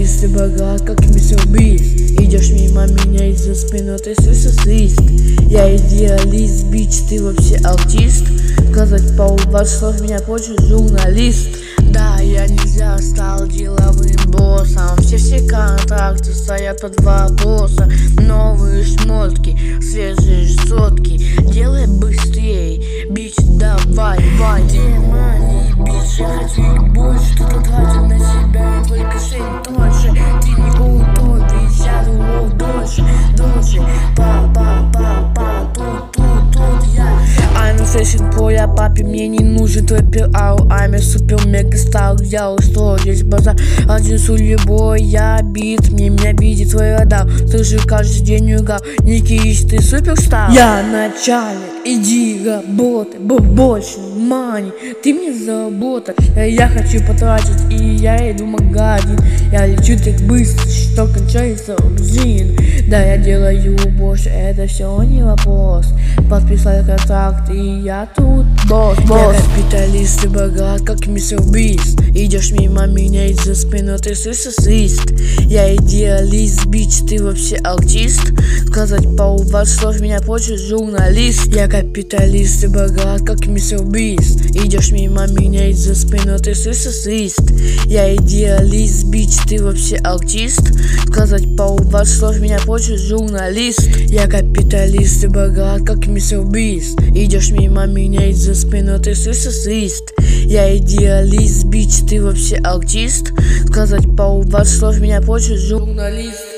капиталист и богат, как мистер Бист. Идешь мимо меня из-за спины, ты слышишь свист. Я идеалист, бич, ты вообще аутист. Сказать пару слов, меня хочет журналист. Да, я нельзя стал деловым боссом. Все контракты стоят под вопросом. Новые шмотки, свежие сотки. Делай быстрей, бич, давай, вай. Демони, бич, я хочу их больше. Кто-то тратит на себя, только шею тоньше. Ты не крутой, ведь я думал дольше. Тут я. I'm a fashion boy, а папе мне не нужен твой пиар. I'm a супер мега стар, я устроил здесь базар. Один с любой, я бит, меня видит твой радар. Ты же каждый день угар, не кись, ты суперстар. Я начальник, иди работай, больше мани, ты мне заработай. Я хочу потратить, и я иду в магазин. Я лечу так быстро, что кончается бензин. Да, я делаю больше, это все не вопрос. Подписал контракт, и я тут босс. Я капиталист и богат, как мистер Бист. Идешь мимо меня из-за спины, ты слышишь свист. Я идеалист, бич, ты вообще аутист. Сказать пару слов, меня хочет журналист. Я капиталист и богат, как мистер Бист. Идешь мимо меня из-за спины, ты слышишь свист. Я идеалист, бич, ты вообще аутист. Сказать пару слов, меня хочет журналист. Я капиталист и богат, как мистер Бист. Идешь мимо меня из-за спины, ты слышишь свист. Я идеалист, бич, ты вообще аутист. Сказать пару слов, меня хочет журналист.